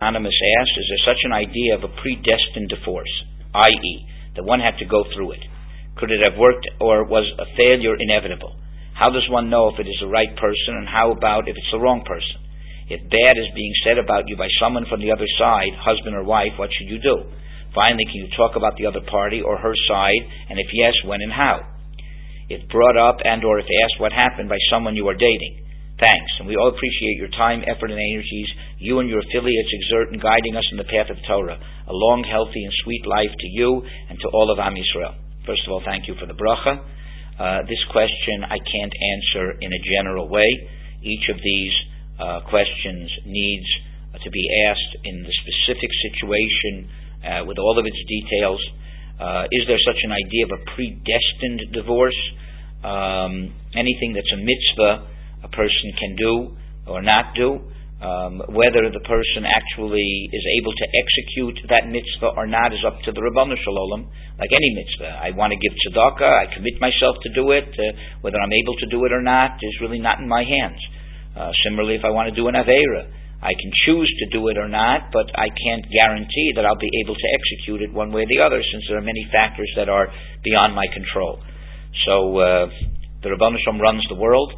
Anonymous asks, is there such an idea of a predestined divorce, i.e., that one had to go through it? Could it have worked, or was a failure inevitable? How does one know if it is the right person, and how about if it's the wrong person? If bad is being said about you by someone from the other side, husband or wife, what should you do? Finally, can you talk about the other party or her side, and if yes, when and how? If brought up and or if asked, what happened by someone you are dating? Thanks, and we all appreciate your time, effort, and energies you and your affiliates exert in guiding us in the path of Torah. A long, healthy, and sweet life to you and to all of Am Yisrael. First of all, thank you for the bracha. This question I can't answer in a general way. Each of these questions needs to be asked in the specific situation with all of its details. Is there such an idea of a predestined divorce? Anything that's a mitzvah a person can do or not do, whether the person actually is able to execute that mitzvah or not is up to the Ribono Shel Olam. Like any mitzvah, I want to give tzedakah, I commit myself to do it. Whether I'm able to do it or not is really not in my hands. Similarly, if I want to do an aveira, I can choose to do it or not, but I can't guarantee that I'll be able to execute it one way or the other, since there are many factors that are beyond my control. So the Ribono Shel Olam runs the world.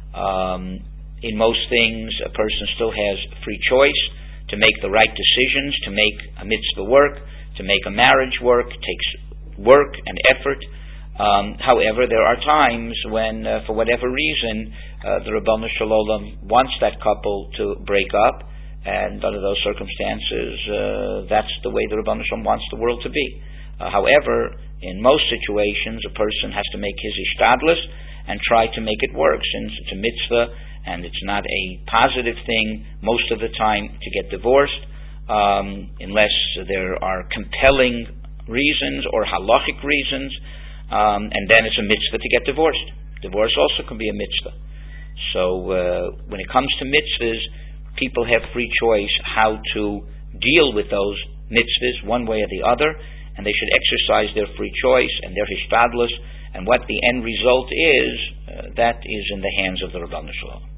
In most things, a person still has free choice to make the right decisions, to make a mitzvah work, to make a marriage work. It takes work and effort. However, there are times when, for whatever reason, the Ribono Shel Olam wants that couple to break up, and under those circumstances, that's the way the Ribono Shel Olam wants the world to be. However, in most situations, a person has to make his ishtadlus and try to make it work, since it's a mitzvah and it's not a positive thing most of the time to get divorced, unless there are compelling reasons or halachic reasons, and then it's a mitzvah to get divorced. Divorce also can be a mitzvah. So when it comes to mitzvahs, people have free choice how to deal with those mitzvahs one way or the other, and they should exercise their free choice and their hishtadlus, and what the end result is, that is in the hands of the Ribono Shel Olam.